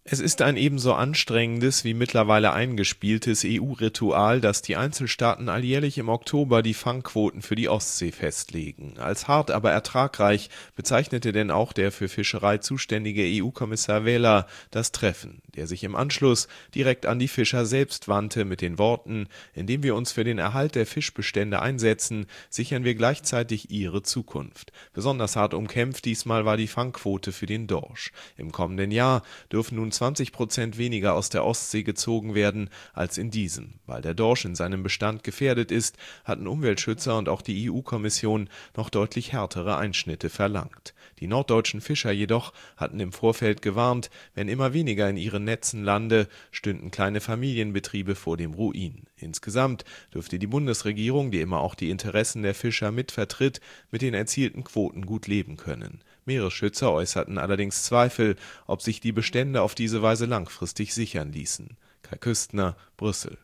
Es ist ein ebenso anstrengendes wie mittlerweile eingespieltes EU-Ritual, dass die Einzelstaaten alljährlich im Oktober die Fangquoten für die Ostsee festlegen. Als hart, aber ertragreich bezeichnete denn auch der für Fischerei zuständige EU-Kommissar Vella das Treffen, der sich im Anschluss direkt an die Fischer selbst wandte mit den Worten: Indem wir uns für den Erhalt der Fischbestände einsetzen, sichern wir gleichzeitig ihre Zukunft. Besonders hart umkämpft diesmal war die Fangquote für den Dorsch. Im kommenden Jahr dürfen nun 20% weniger aus der Ostsee gezogen werden als in diesem. Weil der Dorsch in seinem Bestand gefährdet ist, hatten Umweltschützer und auch die EU-Kommission noch deutlich härtere Einschnitte verlangt. Die norddeutschen Fischer jedoch hatten im Vorfeld gewarnt, wenn immer weniger in ihren Netzen lande, stünden kleine Familienbetriebe vor dem Ruin. Insgesamt dürfte die Bundesregierung, die immer auch die Interessen der Fischer mitvertritt, mit den erzielten Quoten gut leben können. Meeresschützer äußerten allerdings Zweifel, ob sich die Bestände auf diese Weise langfristig sichern ließen. Kai Küstner, Brüssel.